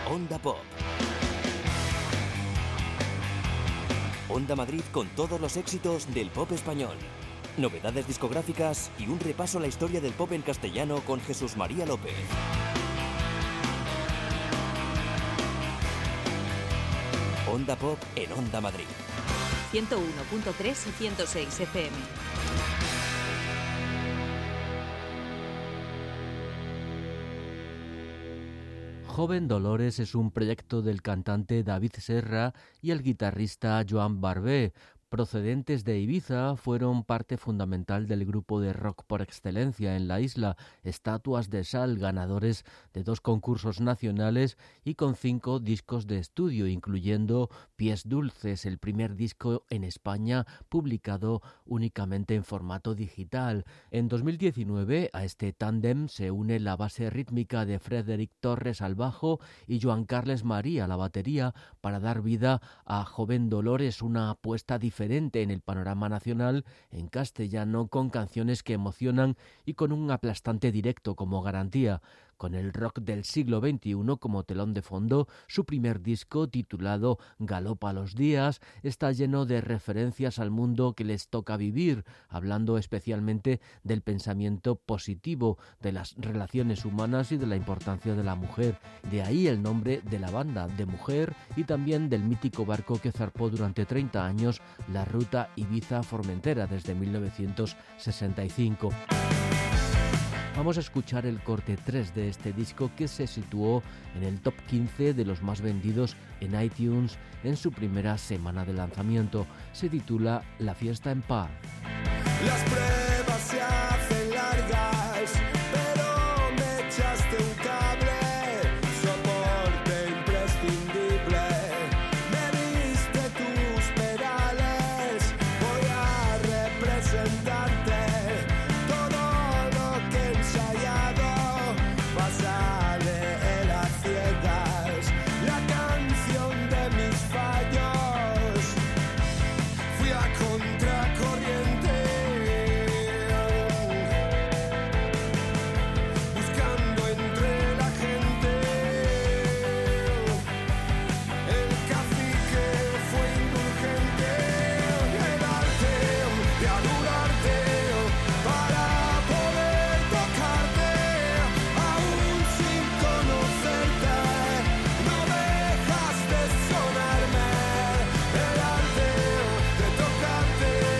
Onda Pop. Onda Madrid con todos los éxitos del pop español. Novedades discográficas y un repaso a la historia del pop en castellano con Jesús María López. Onda Pop en Onda Madrid. 101.3 y 106 FM. Joven Dolores es un proyecto del cantante David Serra y el guitarrista Joan Barbé. Procedentes de Ibiza, fueron parte fundamental del grupo de rock por excelencia en la isla, Estatuas de Sal, ganadores de 2 concursos nacionales y con 5 discos de estudio, incluyendo Pies Dulces, el primer disco en España publicado únicamente en formato digital. En 2019 a este tándem se une la base rítmica de Frederic Torres al bajo y Joan Carles María a la batería para dar vida a Joven Dolores, una apuesta diferente en el panorama nacional en castellano, con canciones que emocionan y con un aplastante directo como garantía. Con el rock del siglo XXI como telón de fondo, su primer disco, titulado Galopa los días, está lleno de referencias al mundo que les toca vivir, hablando especialmente del pensamiento positivo, de las relaciones humanas y de la importancia de la mujer. De ahí el nombre de la banda, de Mujer, y también del mítico barco que zarpó durante 30 años la ruta Ibiza-Formentera desde 1965. Vamos a escuchar el corte 3 de este disco, que se situó en el top 15 de los más vendidos en iTunes en su primera semana de lanzamiento. Se titula La fiesta en paz. Las pruebas se hacen largas, pero me echaste un cable, soporte imprescindible. Me diste tus pedales, voy a representarte. Tocarte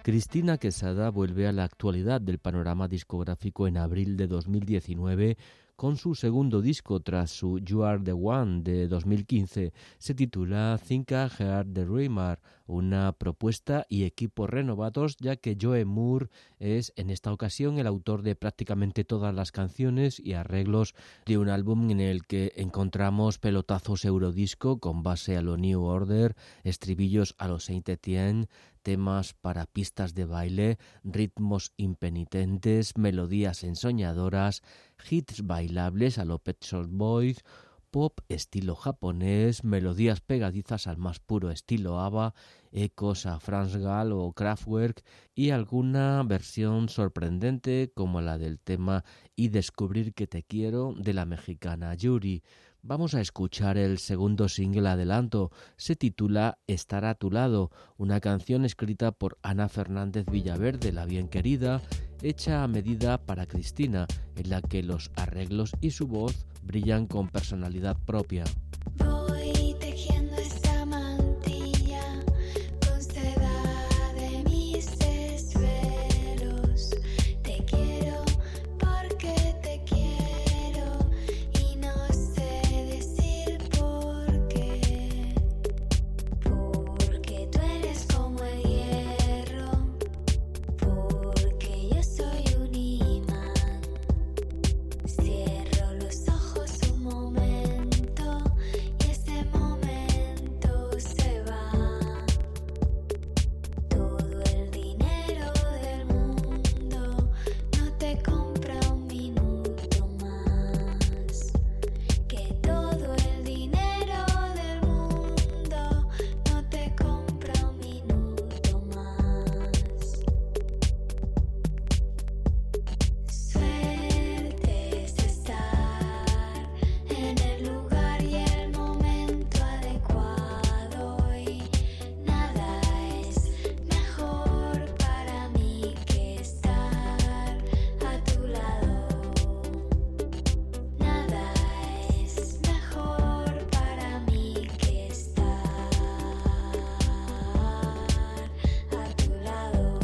Cristina Quesada vuelve a la actualidad del panorama discográfico en abril de 2019 con su segundo disco tras su You Are the One de 2015. Se titula Think I Heard the Dreamer, una propuesta y equipos renovados, ya que Joe Moore es en esta ocasión el autor de prácticamente todas las canciones y arreglos de un álbum en el que encontramos pelotazos eurodisco con base a lo New Order, estribillos a lo Saint Etienne, temas para pistas de baile, ritmos impenitentes, melodías ensoñadoras, hits bailables a lo Pet Shop Boys, pop estilo japonés, melodías pegadizas al más puro estilo ABBA, ecos a Franz Gall o Kraftwerk y alguna versión sorprendente como la del tema Y descubrir que te quiero de la mexicana Yuri. Vamos a escuchar el segundo single adelanto. Se titula Estar a tu lado, una canción escrita por Ana Fernández Villaverde, la bien querida, hecha a medida para Cristina, en la que los arreglos y su voz brillan con personalidad propia. Voy tejiendo esta mantilla con seda de mis desvelos. Te quiero porque te quiero y no sé decir por qué. Porque tú eres como el hierro, porque yo soy un imán. Cierro los ojos un momento y ese momento se va. Todo el dinero del mundo no te compra un minuto más. Que todo el dinero del mundo no te compra un minuto más. Suerte es estar en el lugar y el momento adecuado y nada es mejor para mí que estar a tu lado. Nada es mejor para mí que estar a tu lado.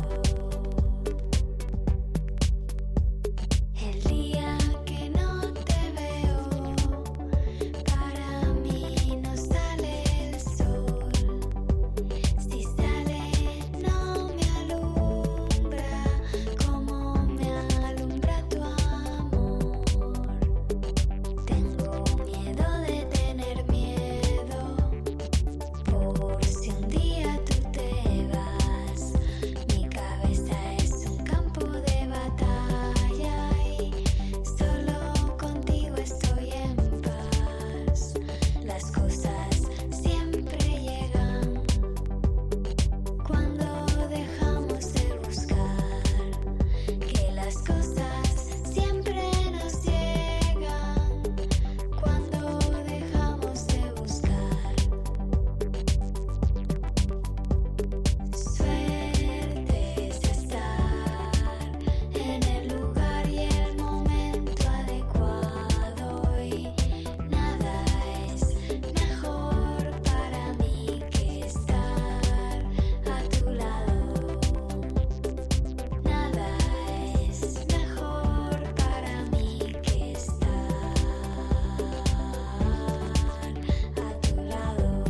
El día que no te veo, para mí no sale el sol. Si sale, no me alumbra como me alumbra tu amor. Tengo miedo de tener miedo, por si un día tú te vas. Mi cabeza es un campo de batalla y solo contigo estoy en paz. Las cosas siempre llegan cuando dejamos de buscar. Que las cosas siempre nos llegan cuando dejamos de buscar. Suerte es estar en el lugar y el momento adecuado y nada es mejor para mí que estar a tu lado. Nada es mejor para mí que estar a tu lado.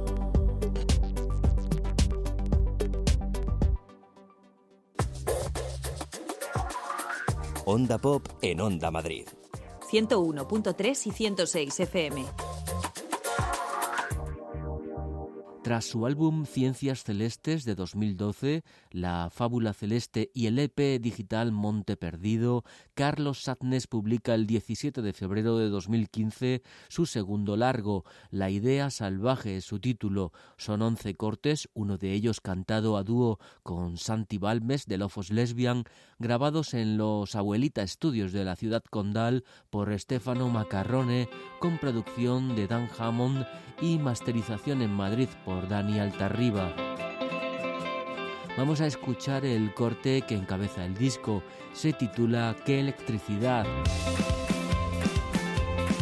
Onda Pop en Onda Madrid. 101.3 y 106 FM. Tras su álbum Ciencias Celestes de 2012, La Fábula Celeste y el EP digital Monte Perdido, Carlos Sadness publica el 17 de febrero de 2015 su segundo largo, La Idea Salvaje es su título. Son 11 cortes, uno de ellos cantado a dúo con Santi Balmes de Lofos Lesbian, grabados en los Abuelita Estudios de la ciudad condal por Stefano Macarrone, con producción de Dan Hammond y masterización en Madrid por Dani Altarriba. Vamos a escuchar el corte que encabeza el disco. Se titula ¡Qué electricidad!,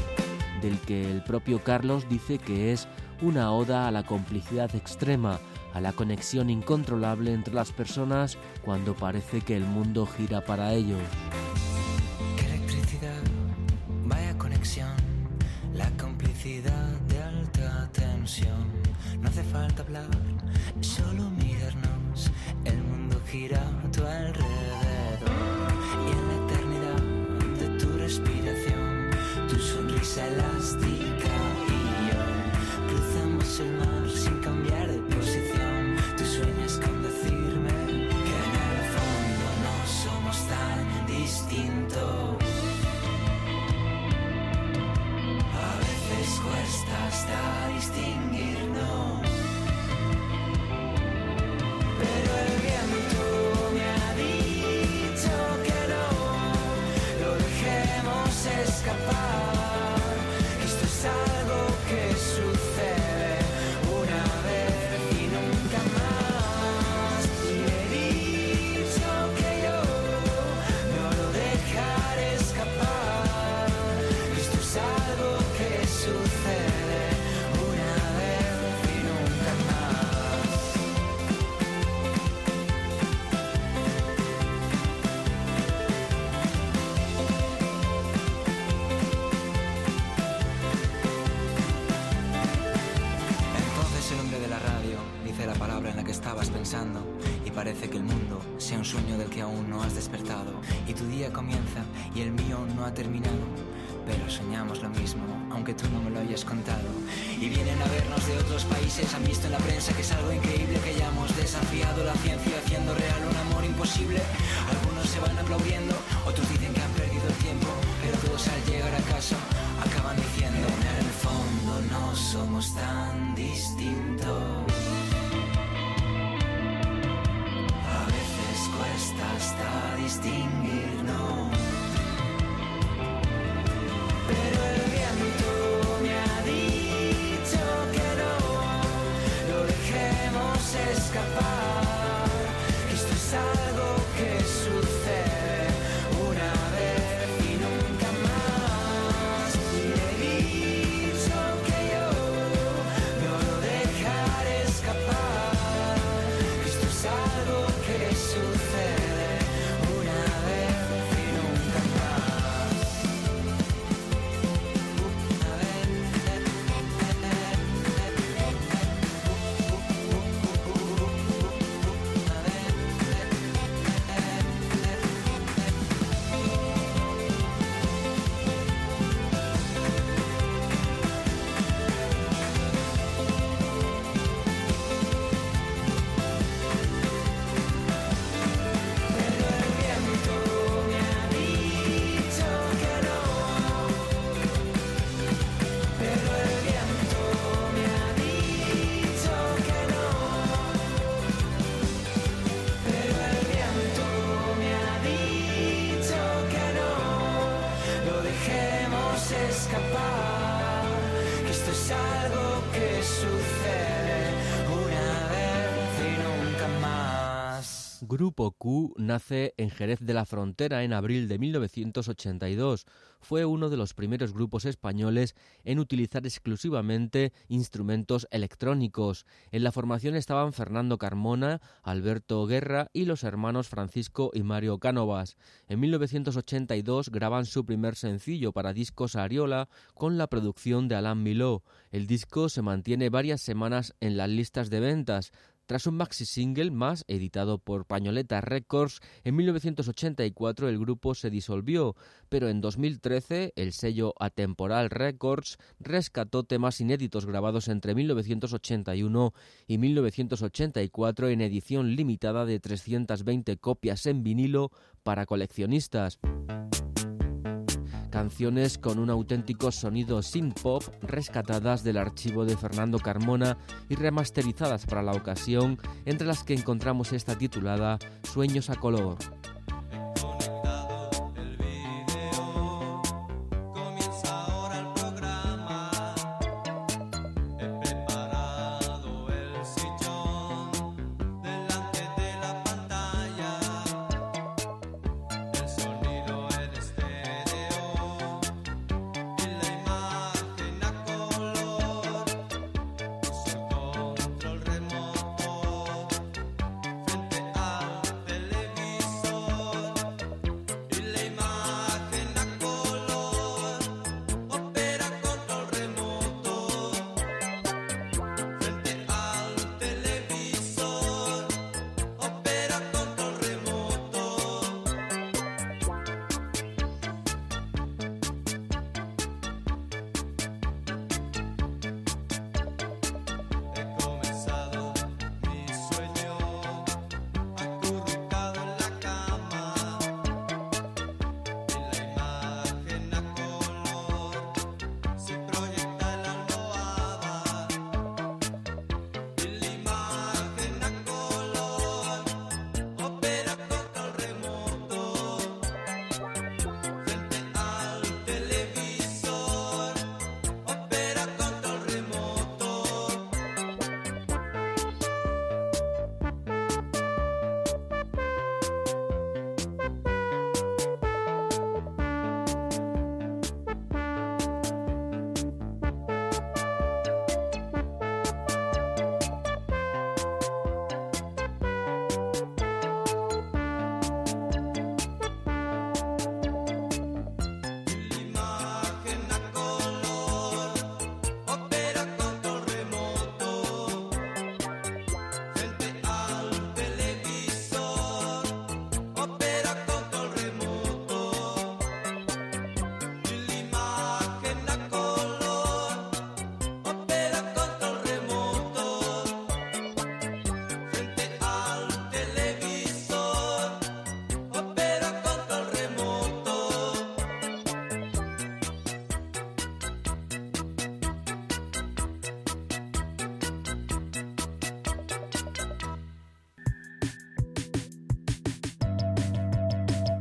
del que el propio Carlos dice que es una oda a la complicidad extrema, a la conexión incontrolable entre las personas cuando parece que el mundo gira para ellos. Qué electricidad, vaya conexión, la complicidad de alta tensión. No hace falta hablar, solo mirarnos, el mundo gira a tu alrededor. Y en la eternidad de tu respiración, tu sonrisa elástica y yo cruzamos el mar sin cambiar de posición. Tú sueñas con decirme que en el fondo no somos tan distintos. A veces cuesta hasta distinguirnos, pero el viento me ha dicho que no lo dejemos escapar, que esto es algo que sucede una vez y nunca más. Y le he dicho que yo no lo dejaré escapar, que esto es algo que sucede una vez y nunca más. Entonces el hombre de la radio dice la palabra en la que estabas pensando y parece que el mundo sea un sueño del que aún no has despertado y tu día comienza y el mío no ha terminado, pero soñamos lo mismo, aunque tú no me lo hayas contado. Y vienen a vernos de otros países, han visto en la prensa que es algo increíble, que hayamos desafiado la ciencia haciendo real un amor imposible. Algunos se van aplaudiendo, otros dicen que han perdido el tiempo, pero todos al llegar a casa acaban diciendo: en el fondo no somos tan distintos. A veces cuesta hasta distinguirnos, pero el viento me ha dicho que no lo dejemos escapar, que esto es algo que sucede una vez y nunca más. Y le he dicho que yo no lo dejaré escapar, que esto es algo que sucede una vez y nunca más. Pero el viento me ha dicho que no, pero el viento me ha dicho que no, pero el viento me ha dicho que no lo dejemos escapar, que esto es algo que sucede una vez y nunca más. Grupo Q nace en Jerez de la Frontera en abril de 1982. Fue uno de los primeros grupos españoles en utilizar exclusivamente instrumentos electrónicos. En la formación estaban Fernando Carmona, Alberto Guerra y los hermanos Francisco y Mario Cánovas. En 1982 graban su primer sencillo para Discos Ariola con la producción de Alain Miló. El disco se mantiene varias semanas en las listas de ventas. Tras un maxi single más, editado por Pañoleta Records, en 1984 el grupo se disolvió, pero en 2013 el sello Atemporal Records rescató temas inéditos grabados entre 1981 y 1984 en edición limitada de 320 copias en vinilo para coleccionistas. Canciones con un auténtico sonido synth-pop rescatadas del archivo de Fernando Carmona y remasterizadas para la ocasión, entre las que encontramos esta titulada Sueños a color. Control remoto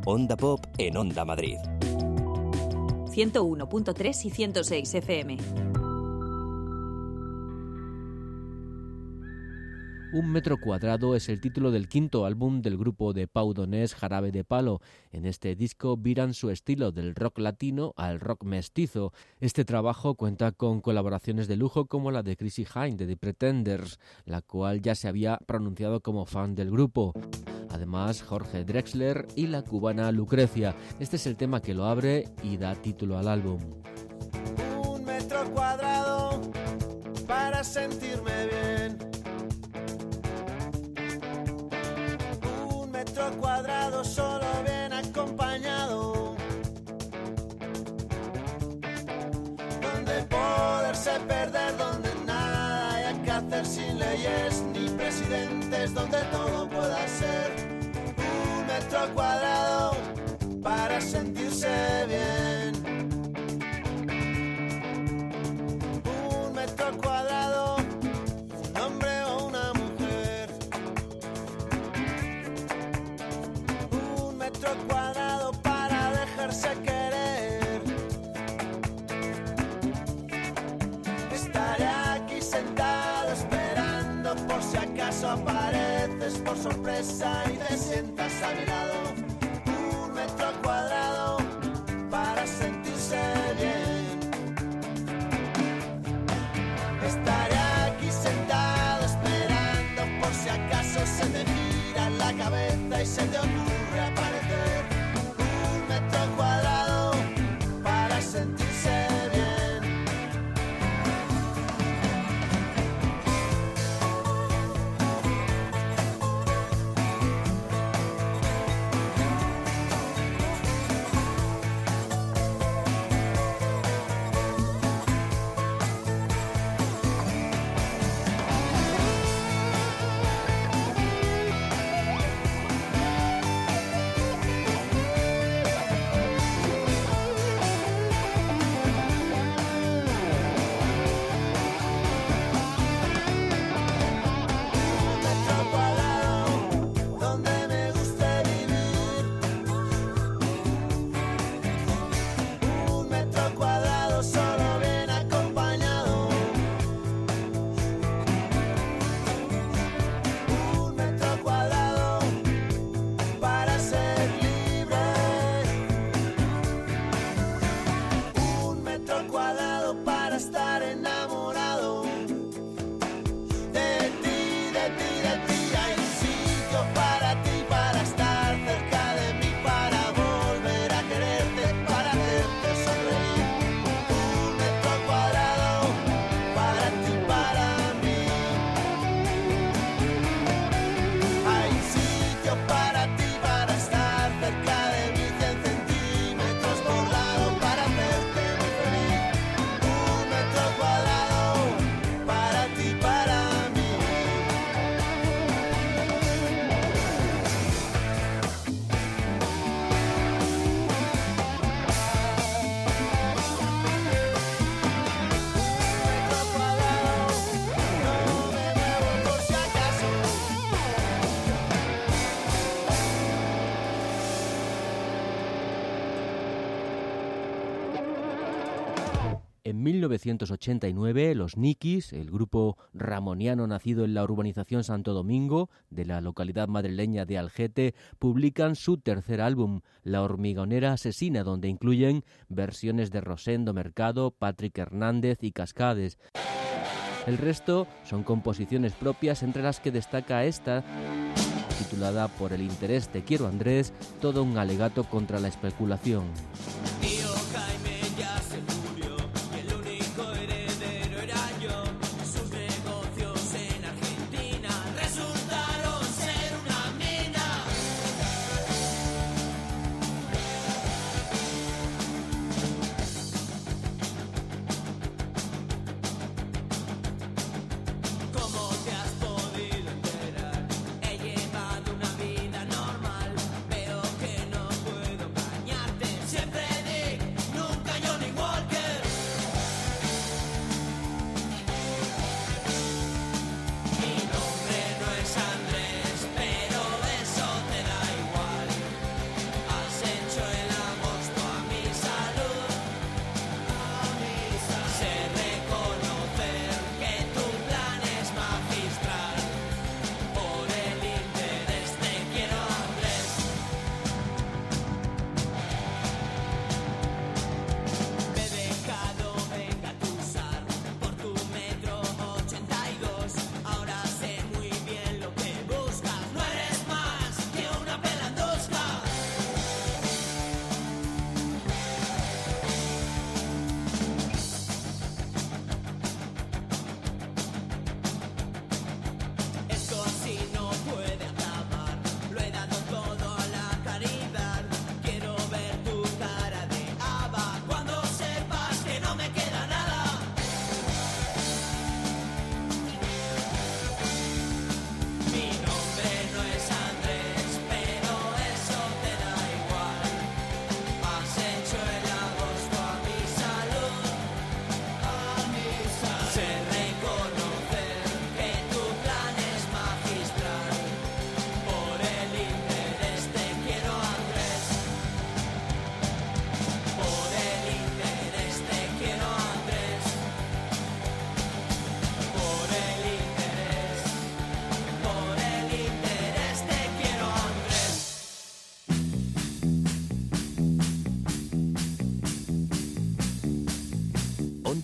Onda Pop en Onda Madrid. 101.3 y 106 FM. Un metro cuadrado es el título del quinto álbum del grupo de Pau Donés, Jarabe de Palo. En este disco viran su estilo del rock latino al rock mestizo. Este trabajo cuenta con colaboraciones de lujo como la de Chrissy Hynde de The Pretenders, la cual ya se había pronunciado como fan del grupo. Además, Jorge Drexler y la cubana Lucrecia. Este es el tema que lo abre y da título al álbum. Un metro cuadrado para sentirme bien. Un metro cuadrado solo bien acompañado. Donde poderse perder, donde nada haya que hacer sin leyes ni presidentes, donde todo pueda ser. Un metro cuadrado para sentirse bien. Un metro cuadrado, un hombre o una mujer. Un metro cuadrado para dejarse querer. Estaré aquí sentado esperando por si acaso apareces por sorpresa y te sientas a mi lado. Un metro cuadrado para sentirse bien. Estaré aquí sentado esperando por si acaso se te gira la cabeza y se te ocurre aparecer. Un metro cuadrado para sentirse bien. En 1989, los Nikis, el grupo ramoniano nacido en la urbanización Santo Domingo, de la localidad madrileña de Algete, publican su tercer álbum, La hormigonera asesina, donde incluyen versiones de Rosendo Mercado, Patrick Hernández y Cascades. El resto son composiciones propias, entre las que destaca esta, titulada Por el interés te quiero Andrés, todo un alegato contra la especulación. Tío Jaime ya se murió, y el único heredero era yo. Sus negocios en Argentina resultaron ser una mina. ¿Cómo te has podido enterar? He llevado una vida normal. Veo que no puedo engañarte. Siempre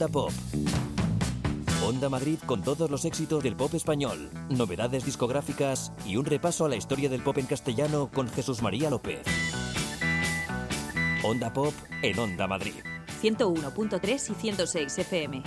Onda Pop. Onda Madrid con todos los éxitos del pop español, novedades discográficas y un repaso a la historia del pop en castellano con Jesús María López. Onda Pop en Onda Madrid. 101.3 y 106 FM.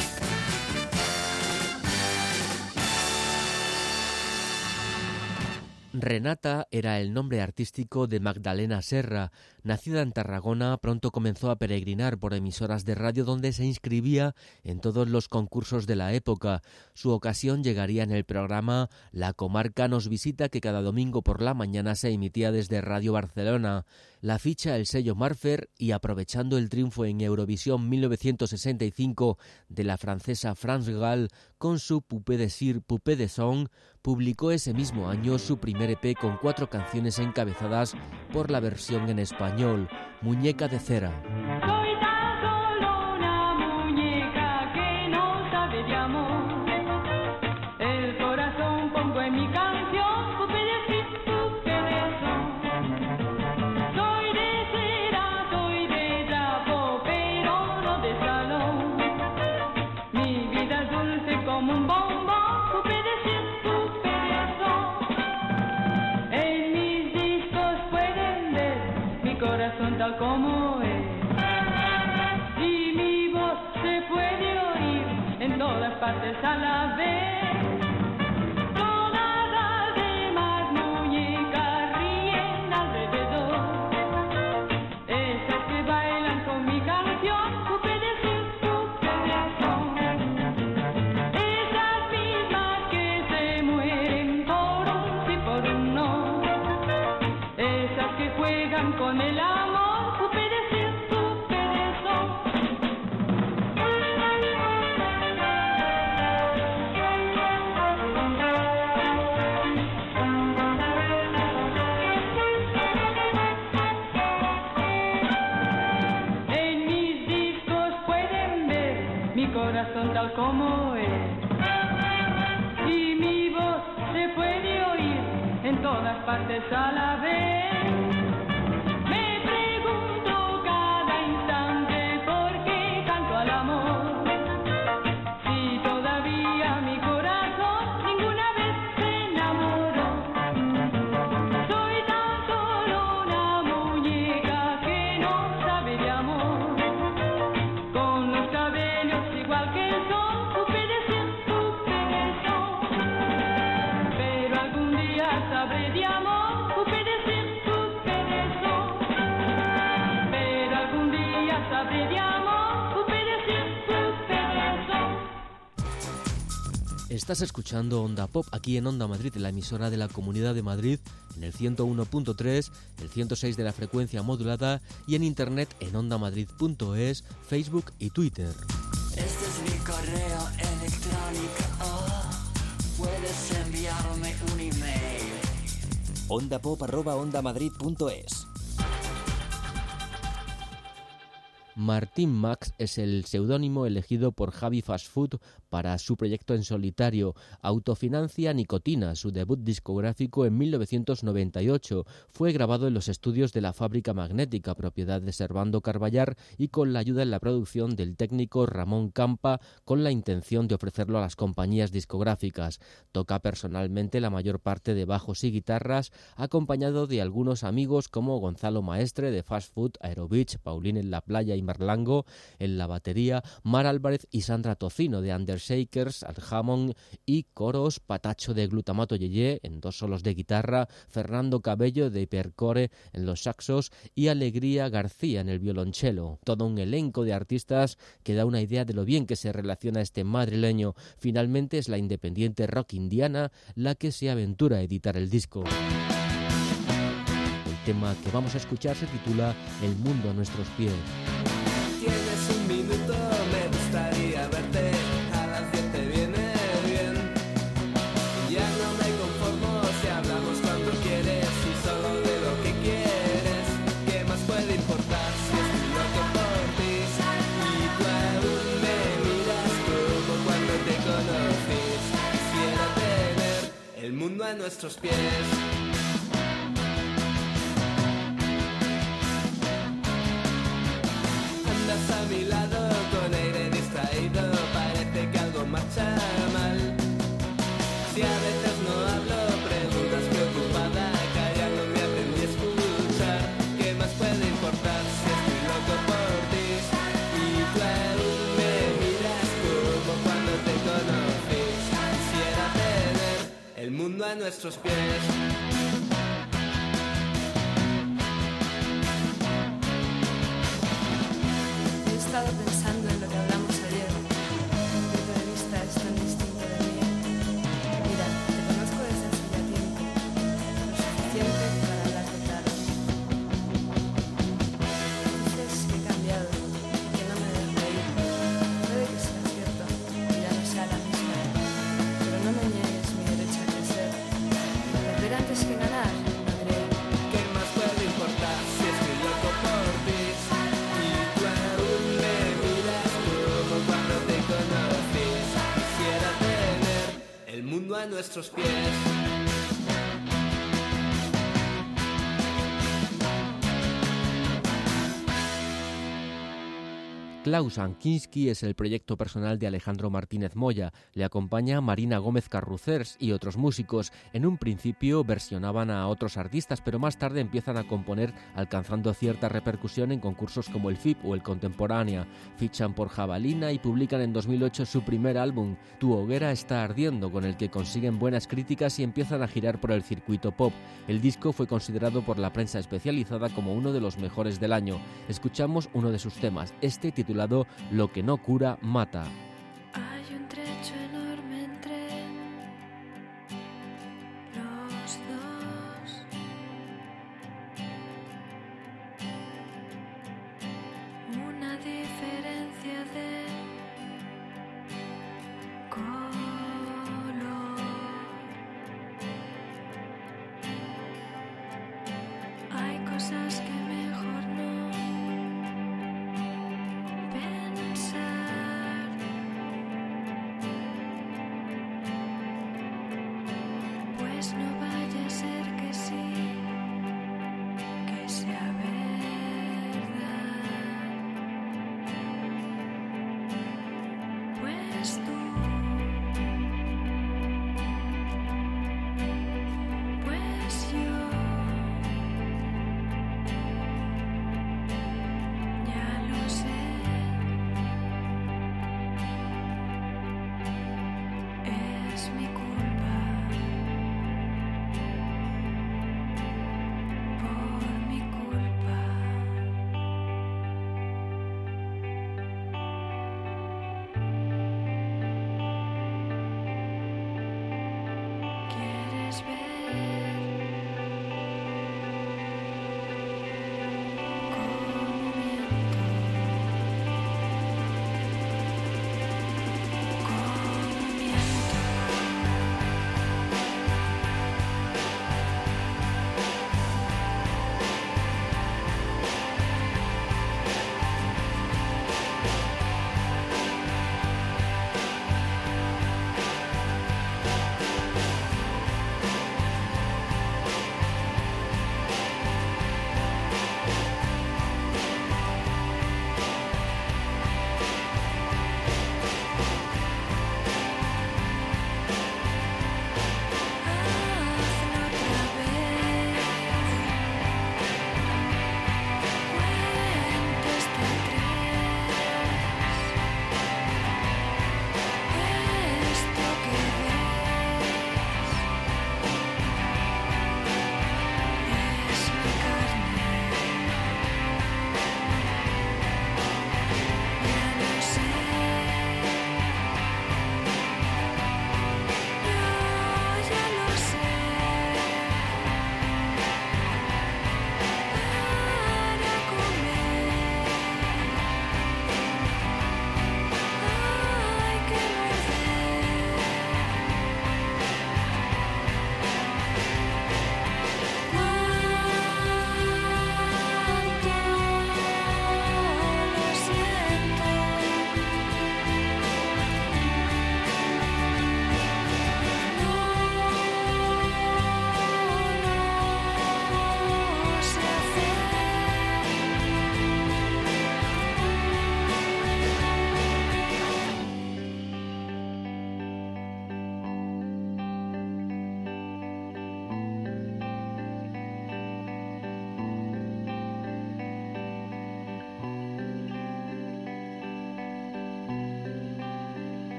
Renata era el nombre artístico de Magdalena Serra. Nacida en Tarragona, pronto comenzó a peregrinar por emisoras de radio donde se inscribía en todos los concursos de la época. Su ocasión llegaría en el programa La Comarca nos visita, que cada domingo por la mañana se emitía desde Radio Barcelona. La ficha el sello Marfer y, aprovechando el triunfo en Eurovisión 1965 de la francesa France Gall con su Poupée de Cire, Poupée de Son, publicó ese mismo año su primer EP con 4 canciones encabezadas por la versión en español, Muñeca de Cera. Soy tan solo una muñeca que no sabe de amor. El corazón pongo en mi canción, Poupée de Cire, Poupée de Son. Soy de cera, soy de trapo, pero no de salón. Mi vida es dulce como un bombón, Poupée de Cire, Poupée de Son. En mis discos pueden ver mi corazón tal como es. Y mi voz se puede oír en todas partes a la vez. Todas las demás muñecas ríen alrededor. Esas que bailan con mi canción, Poupée de Cire, Poupée de Son. Esas mismas que se mueren por un sí, por un no. Esas que juegan con el amor, Poupée de Cire, Poupée de Son. En mis discos pueden ver mi corazón tal como es. Y mi voz se puede oír en todas partes a la vez. Me pregunto cada instante por qué canto al amor. Si todavía mi corazón ninguna vez se enamoró. Soy tan solo una muñeca que no sabe de amor. Con los cabellos igual que el sol, Poupée de Cire, Poupée de Son. Pero algún día sabré de amor, Poupée de Cire, Poupée de Son. Pero algún día sabré de amor, Poupée de Cire, Poupée de Son. Estás escuchando Onda Pop aquí en Onda Madrid, la emisora de la Comunidad de Madrid, en el 101.3, el 106 de la frecuencia modulada y en internet en ondamadrid.es, Facebook y Twitter. Este es mi correo electrónico. Puedes enviarme un email. ondapop@ondamadrid.es. Martín Max es el seudónimo elegido por Javi Fast Food para su proyecto en solitario. Autofinancia Nicotina, su debut discográfico en 1998. Fue grabado en los estudios de la Fábrica Magnética, propiedad de Servando Carballar, y con la ayuda en la producción del técnico Ramón Campa, con la intención de ofrecerlo a las compañías discográficas. Toca personalmente la mayor parte de bajos y guitarras, acompañado de algunos amigos como Gonzalo Maestre de Fast Food, Aerobitch, Paulín en la Playa y Marlango en la batería, Mar Álvarez y Sandra Tocino de Undershakers, Al Hammond y coros, Patacho de Glutamato Yeye en 2 solos de guitarra, Fernando Cabello de Hipercore en los saxos y Alegría García en el violonchelo. Todo un elenco de artistas que da una idea de lo bien que se relaciona este madrileño. Finalmente es la independiente rock indiana la que se aventura a editar el disco. El tema que vamos a escuchar se titula El mundo a nuestros pies. Tienes un minuto, me gustaría verte. A las 10 te viene bien. Ya no me conformo si hablamos cuando quieres y solo de lo que quieres. ¿Qué más puede importar si estoy loco por ti? Y tú aún me miras como cuando te conocí. Quisiera tener el mundo a nuestros pies. A mi lado con aire distraído. el mundo a nuestros pies. He estado pensando en lo que hablamos ayer. Mi punto de vista es tan distinto del mío. Mira, te conozco desde hace ya tiempo, lo suficiente para hablarte claro. Dices que he cambiado, que no me dejo ir. Puede que sea cierto, que ya no sea la misma, pero no me niegues mi derecho a crecer. Perder antes que ganar, no creo. ¿Qué más puede importar si estoy loco por ti? Y tú aún me miras como cuando te conocí. Quisiera tener el mundo a nuestros pies. Klaus Ankinski es el proyecto personal de Alejandro Martínez Moya. Le acompaña Marina Gómez Carrucers y otros músicos. En un principio versionaban a otros artistas, pero más tarde empiezan a componer, alcanzando cierta repercusión en concursos como el FIP o el Contemporánea. Fichan por Jabalina y publican en 2008 su primer álbum, Tu hoguera está ardiendo, con el que consiguen buenas críticas y empiezan a girar por el circuito pop. El disco fue considerado por la prensa especializada como uno de los mejores del año. Escuchamos uno de sus temas, este titulado Lo que no cura, mata. Hay un trecho enorme entre los dos. Una diferencia de color. Hay cosas que mejor no pensar. Pues no vaya a ser que sí, que sea verdad. Pues tú, pues yo, ya lo sé. Es mi culpa.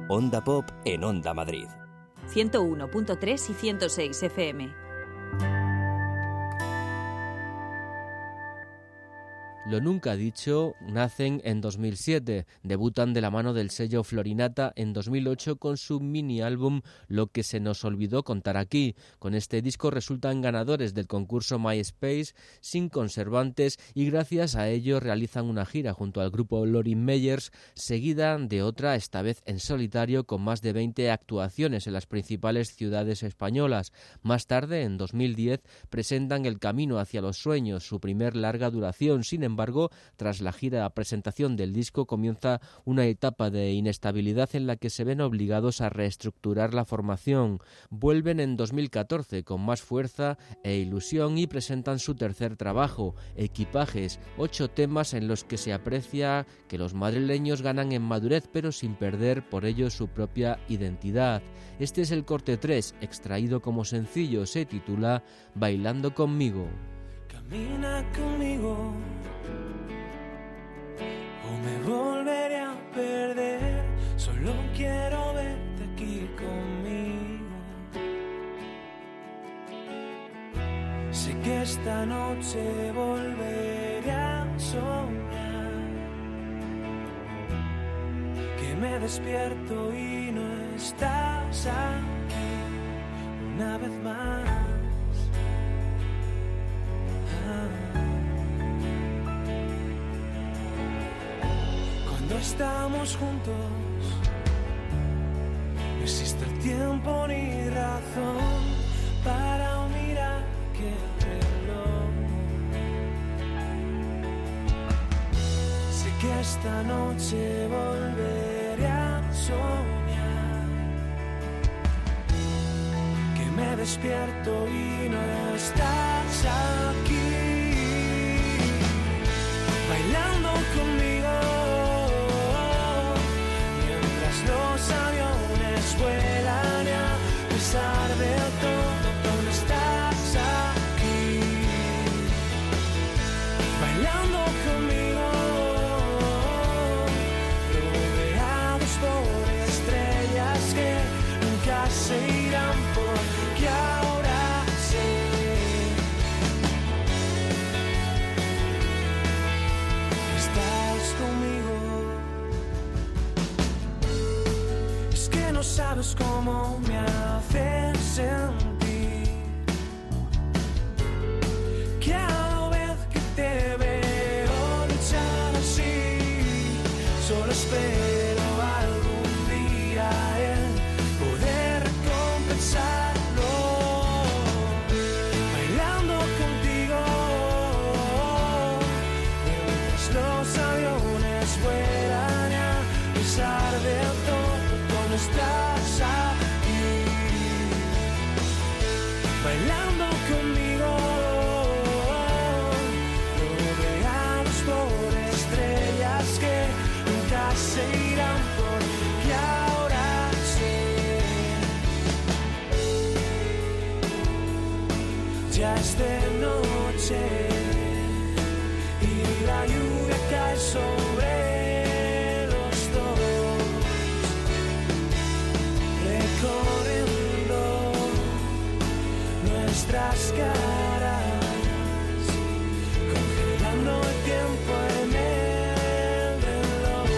Onda Pop en Onda Madrid. 101.3 y 106 FM. Lo Nunca Dicho nacen en 2007, debutan de la mano del sello Florinata en 2008 con su mini álbum Lo que se nos olvidó contar aquí. Con este disco resultan ganadores del concurso MySpace sin conservantes y gracias a ello realizan una gira junto al grupo Lorin Meyers, seguida de otra, esta vez en solitario, con más de 20 actuaciones en las principales ciudades españolas. Más tarde, en 2010, presentan El Camino hacia los Sueños, su primer larga duración. Sin embargo, tras la gira presentación del disco comienza una etapa de inestabilidad en la que se ven obligados a reestructurar la formación. Vuelven en 2014 con más fuerza e ilusión y presentan su tercer trabajo, Equipajes, 8 temas en los que se aprecia que los madrileños ganan en madurez pero sin perder por ello su propia identidad. Este es el corte 3, extraído como sencillo, se titula Bailando conmigo. Camina conmigo o me volveré a perder. Solo quiero verte aquí conmigo. Sé que esta noche volveré a soñar, que me despierto y no estás aquí una vez más. Cuando estamos juntos, no existe el tiempo ni razón para mirar que reloj. Sé que esta noche volveré a soñar, que me despierto y no estás aquí, bailando conmigo. Los aviones vuelan y a pesar de todo no estás aquí, bailando conmigo, rodeados por estrellas que nunca se irán porque ahora sé que estás conmigo. No sabes cómo me haces sentir, cada vez que te veo luchar así, solo espero algún día el poder recompensarlo, bailando contigo, mientras los aviones vuelan a pesar de todo. Estás aquí, bailando conmigo, rodeados por estrellas que nunca se irán porque ahora sé, ya es de noche y la lluvia cae sobre nuestras caras, congelando el tiempo en el reloj,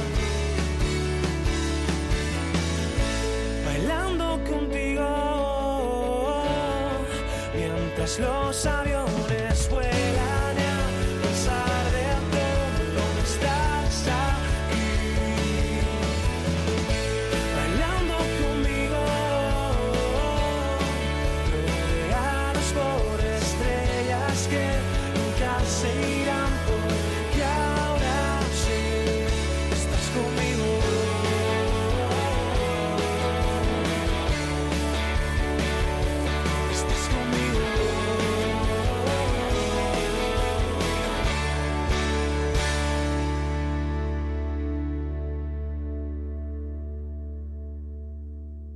bailando contigo, mientras los aviones vuelan a pesar de todo, ¿dónde estás aquí? Bailando conmigo, que nunca se irán porque ahora sí estás conmigo. Estás conmigo.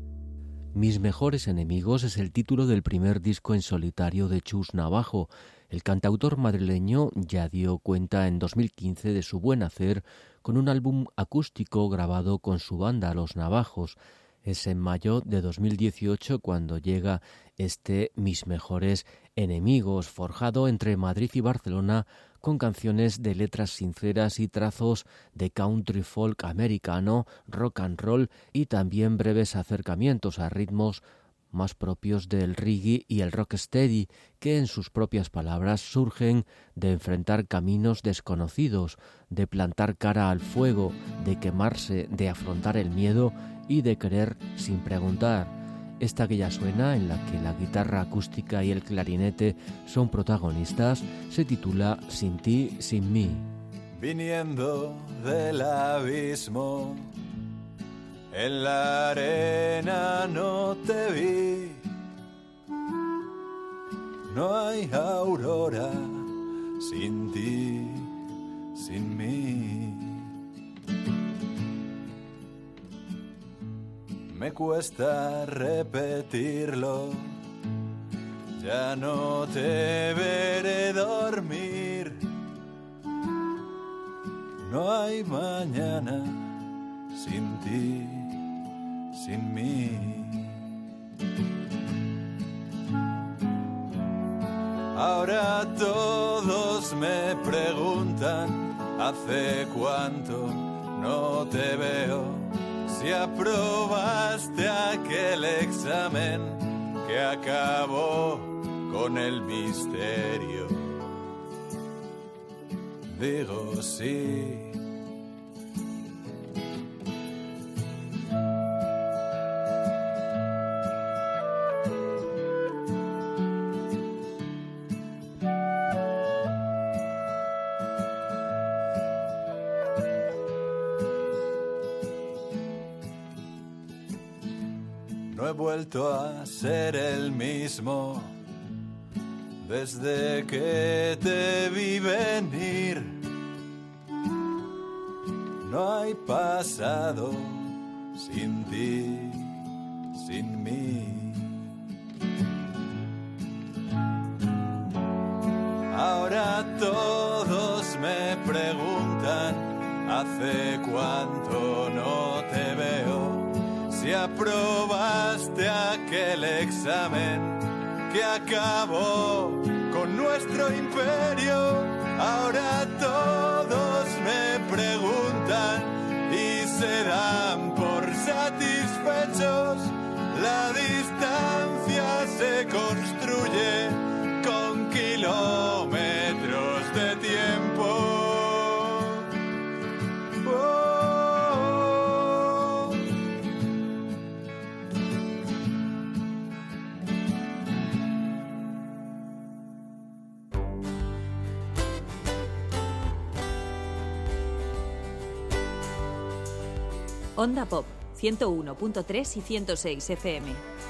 Mis mejores enemigos es el título del primer disco en solitario de Chus Navajo. El cantautor madrileño ya dio cuenta en 2015 de su buen hacer con un álbum acústico grabado con su banda Los Navajos. Es en mayo de 2018 cuando llega este Mis Mejores Enemigos, forjado entre Madrid y Barcelona con canciones de letras sinceras y trazos de country folk americano, rock and roll y también breves acercamientos a ritmos más propios del reggae y el rocksteady, que en sus propias palabras surgen de enfrentar caminos desconocidos, de plantar cara al fuego, de quemarse, de afrontar el miedo y de querer sin preguntar. Esta que ya suena, en la que la guitarra acústica y el clarinete son protagonistas, se titula Sin ti, sin mí. Viniendo del abismo, en la arena no te vi. No hay aurora sin ti, sin mí. Me cuesta repetirlo, ya no te veré dormir. No hay mañana sin ti, sin mí. Ahora todos me preguntan, ¿hace cuánto no te veo? Si aprobaste aquel examen que acabó con el misterio. Digo sí. No he vuelto a ser el mismo desde que te vi venir. No hay pasado sin ti, sin mí. Ahora todos me preguntan, ¿hace cuánto no te veo? Si aprobaste aquel examen que acabó con nuestro imperio. Ahora todos me preguntan y se dan por satisfechos. La distancia se construye con kilómetros de tiempo. Onda Pop, 101.3 y 106 FM.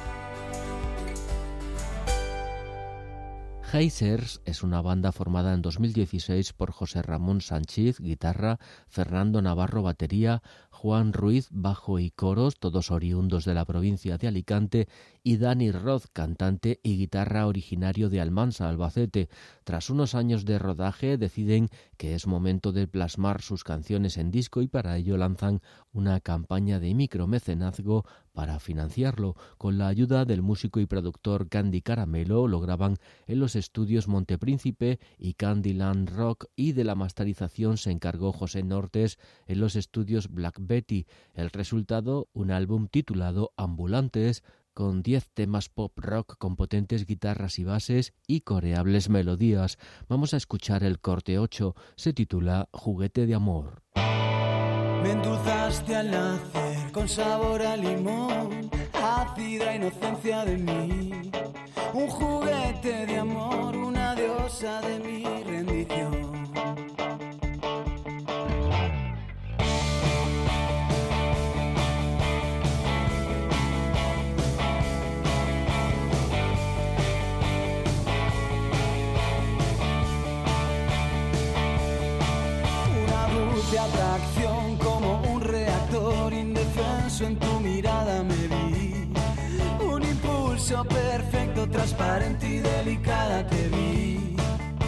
Geysers es una banda formada en 2016 por José Ramón Sánchez, guitarra, Fernando Navarro, batería, Juan Ruiz, bajo y coros, todos oriundos de la provincia de Alicante, y Dani Roth, cantante y guitarra originario de Almansa, Albacete. Tras unos años de rodaje deciden que es momento de plasmar sus canciones en disco y para ello lanzan una campaña de micromecenazgo para financiarlo. Con la ayuda del músico y productor Candy Caramelo lo graban en los estudios Montepríncipe y Candyland Rock, y de la masterización se encargó José Nortes en los estudios Black Betty. El resultado, un álbum titulado Ambulantes, con 10 temas pop rock con potentes guitarras y bases y coreables melodías. Vamos a escuchar el corte 8, se titula Juguete de Amor. Me endulzaste al nacer con sabor a limón, ácida inocencia de mí. Un juguete de amor, una diosa de mi rendición. De atracción como un reactor indefenso, en tu mirada me vi. Un impulso perfecto, transparente y delicada te vi.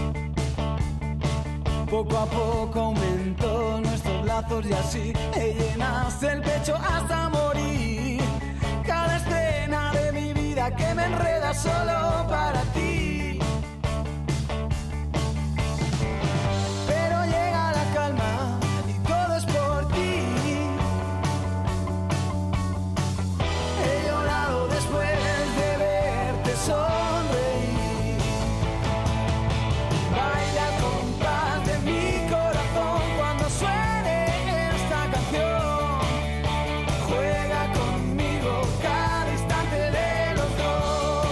Poco a poco aumentó nuestros lazos y así llenas el pecho hasta morir. Cada escena de mi vida que me enreda solo para ti. Pero llega la calma y todo es por ti. He llorado después de verte sonreír. Baila al compás de mi corazón cuando suene esta canción. Juega conmigo cada instante de los dos.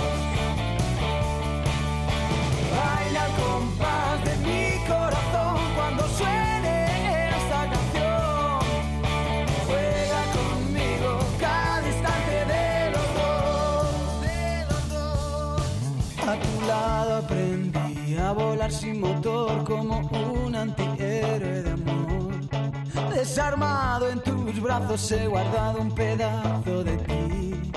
Baila al compás de mi corazón cuando suene esta canción. Juega conmigo cada instante de los dos. A tu lado aprendí a volar sin motor como un antihéroe de amor. Desarmado en tus brazos he guardado un pedazo de ti.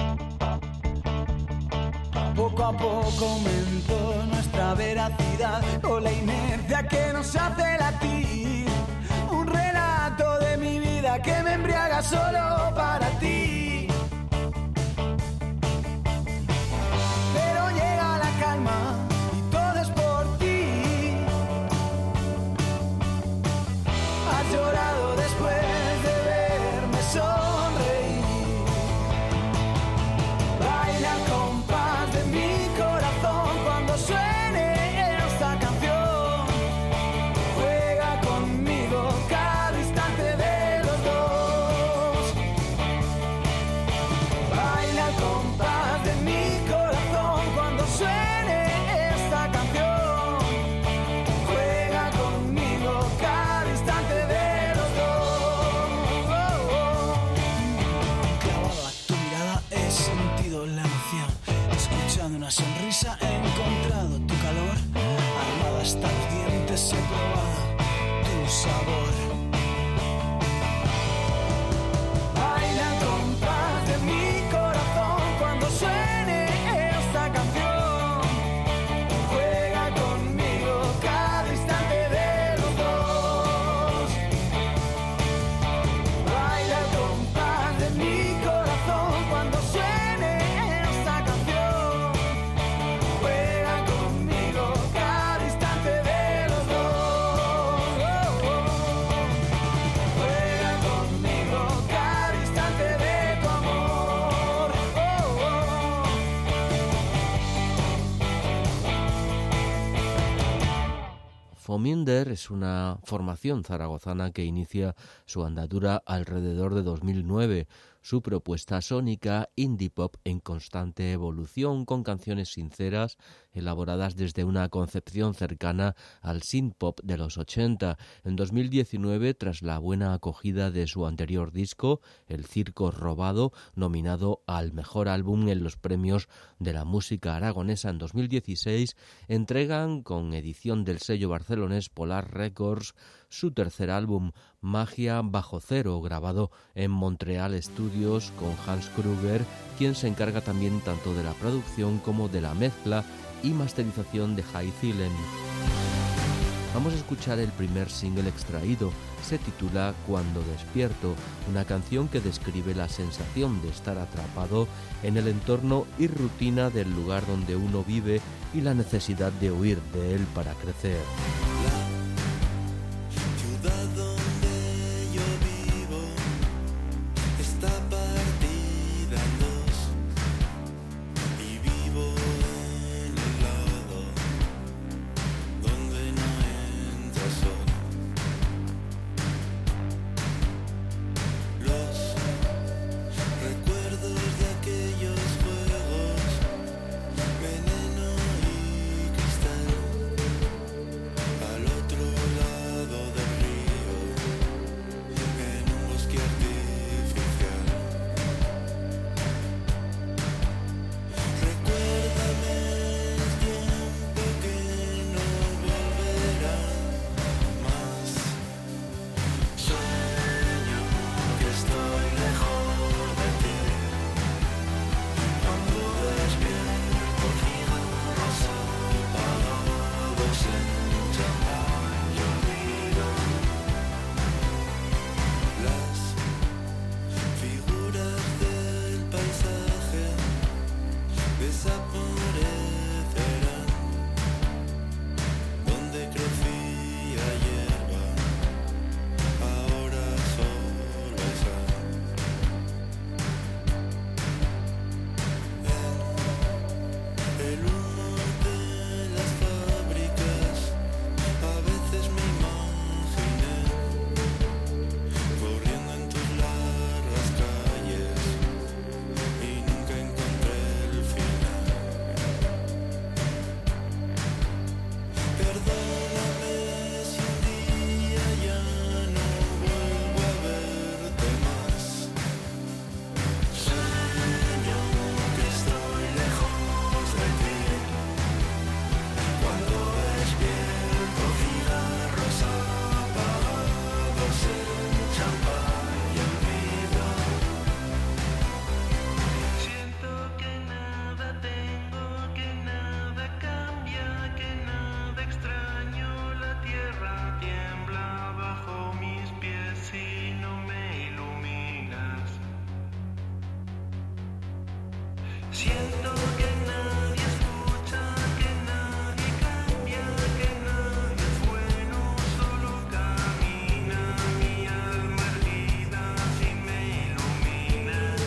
Poco a poco aumentó nuestra veracidad con la inercia que nos hace latir. Un relato de mi vida que me embriaga solo para ti. Pero llega la calma y todo es por ti. Has llorado después de verme sonreír. Baila al compás de mi corazón cuando suene esta canción. Juega conmigo cada instante de los dos. Baila al compás de mi corazón cuando suene esta canción. Juega conmigo cada instante de los dos. Clavado a tu mirada he sentido la emoción. Escuchando una sonrisa he encontrado tu calor. Armado hasta los dientes he probado tu sabor. Baila al compás de mi corazón cuando suene esta canción. Juega conmigo cada instante de los dos. Baila al compás de mi corazón cuando suene esta canción. Juega conmigo cada instante de los dos. Juega conmigo cada instante de tu amor. Fominder es una formación zaragozana que inicia su andadura alrededor de 2009. Su propuesta sónica, indie pop en constante evolución, con canciones sinceras, elaboradas desde una concepción cercana al synth pop de los 80. En 2019, tras la buena acogida de su anterior disco, El Circo Robado, nominado al mejor álbum en los premios de la música aragonesa en 2016, entregan, con edición del sello barcelonés Polar Records, su tercer álbum, Magia Bajo Cero, grabado en Montreal Studios con Hans Kruger, quien se encarga también tanto de la producción como de la mezcla y masterización de High Zielen. Vamos a escuchar el primer single extraído. Se titula Cuando despierto, una canción que describe la sensación de estar atrapado en el entorno y rutina del lugar donde uno vive y la necesidad de huir de él para crecer. Aquellos juegos, veneno y cristal. Siento que nadie escucha, que nadie cambia, que nadie es bueno, solo camina mi alma erguida si me iluminas.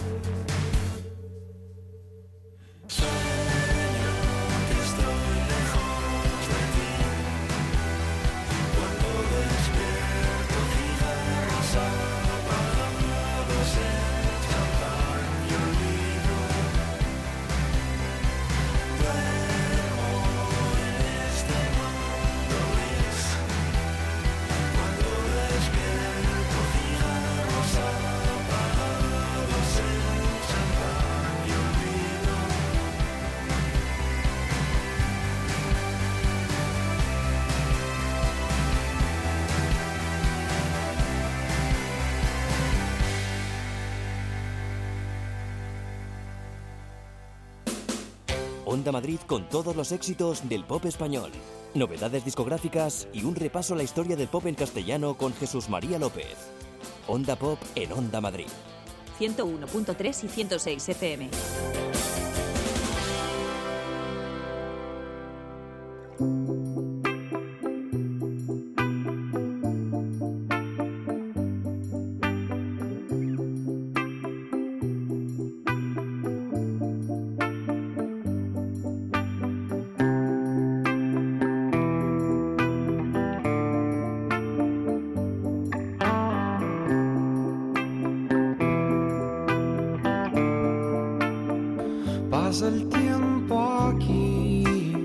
Sueño que estoy lejos de ti. Cuando despierto, cigarros apagados en champán y olvido. Duermo en este mundo gris. Cuando despierto, cigarros apagados en champán y olvido. Onda Madrid con todos los éxitos del pop español, novedades discográficas y un repaso a la historia del pop en castellano con Jesús María López. Onda Pop en Onda Madrid. 101.3 y 106 FM. Pasa el tiempo aquí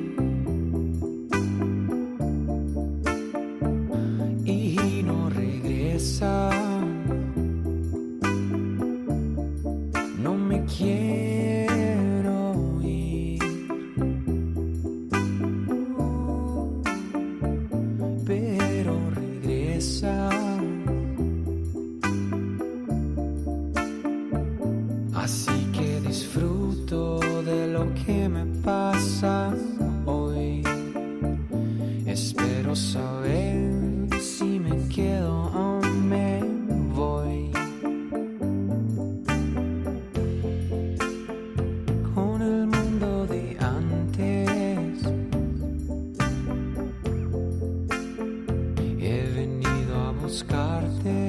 y no regresa. No me quiero ir, pero regresa. Así que disfruto de lo que me pasa hoy. Espero saber si me quedo o me voy. Con el mundo de antes he venido a buscarte.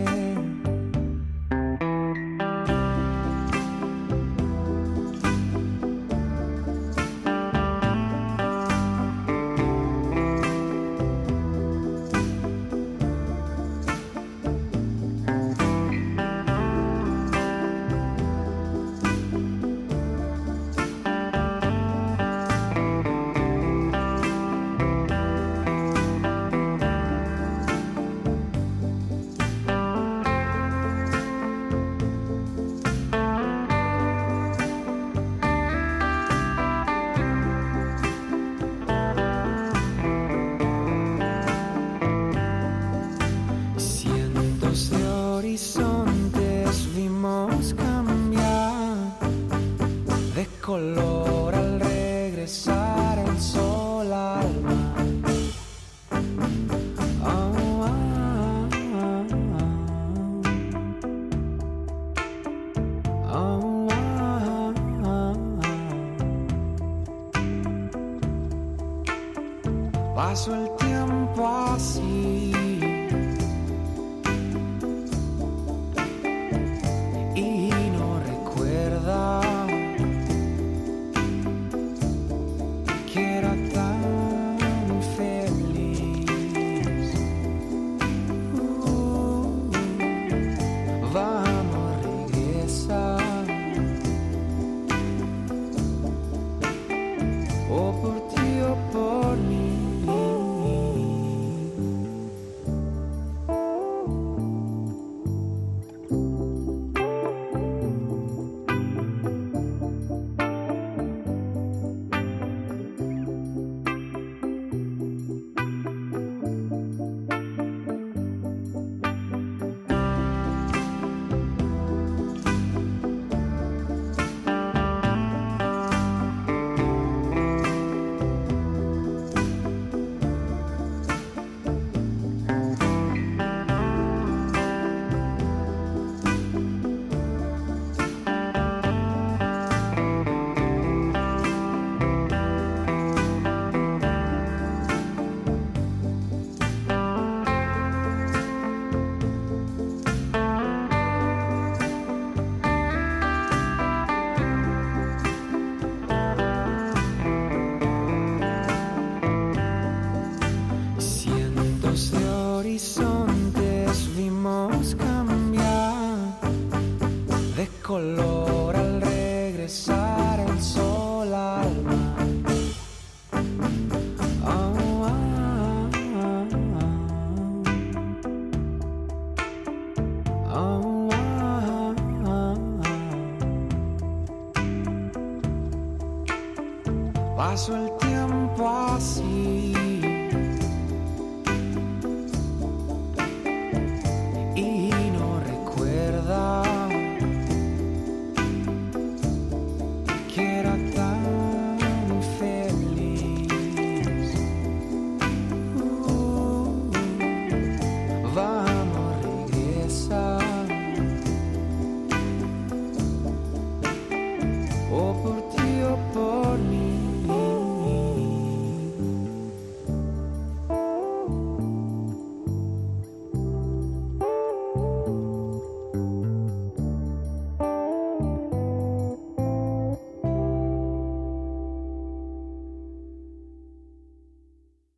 Cientos de horizontes vimos cambiar de color al regresar el sol al mar. Oh, ah, ah, oh, ah, ah, ah. Paso el tiempo así y no recuerda que era tan feliz. Vamos, regresa, o por ti o por mí. horizontes vimos cambiar de color al regresar el sol al mar. Paso el tiempo así y no recuerda que era tan feliz. Vamos, regresa. Oh, por